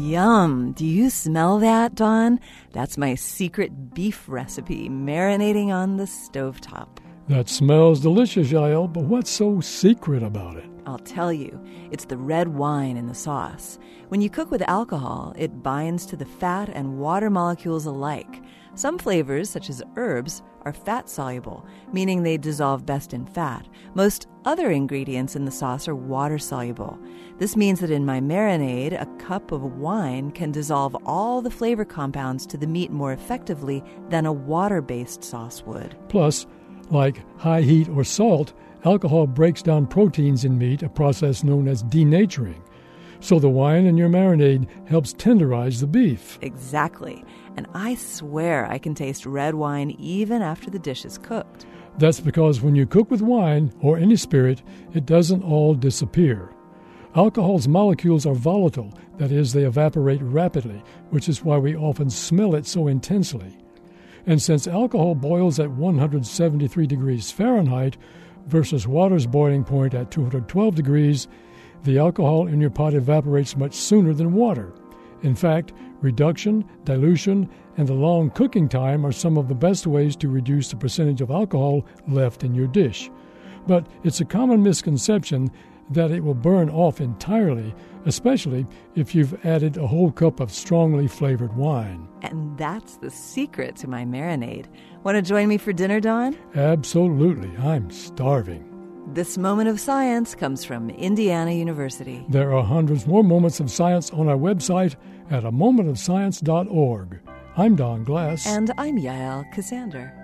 Yum! Do you smell that, Dawn? That's my secret beef recipe, marinating on the stovetop. That smells delicious, Yael, but what's so secret about it? I'll tell you, it's the red wine in the sauce. When you cook with alcohol, it binds to the fat and water molecules alike. Some flavors, such as herbs, are fat-soluble, meaning they dissolve best in fat. Most other ingredients in the sauce are water-soluble. This means that in my marinade, a cup of wine can dissolve all the flavor compounds to the meat more effectively than a water-based sauce would. Plus, like high heat or salt, alcohol breaks down proteins in meat, a process known as denaturing. So the wine in your marinade helps tenderize the beef. Exactly. And I swear I can taste red wine even after the dish is cooked. That's because when you cook with wine or any spirit, it doesn't all disappear. Alcohol's molecules are volatile, that is, they evaporate rapidly, which is why we often smell it so intensely. And since alcohol boils at 173 degrees Fahrenheit versus water's boiling point at 212 degrees, the alcohol in your pot evaporates much sooner than water. In fact, reduction, dilution, and the long cooking time are some of the best ways to reduce the percentage of alcohol left in your dish. But it's a common misconception that it will burn off entirely, especially if you've added a whole cup of strongly flavored wine. And that's the secret to my marinade. Want to join me for dinner, Dawn? Absolutely. I'm starving. This moment of science comes from Indiana University. There are hundreds more moments of science on our website at amomentofscience.org. I'm Don Glass. And I'm Yael Ksander.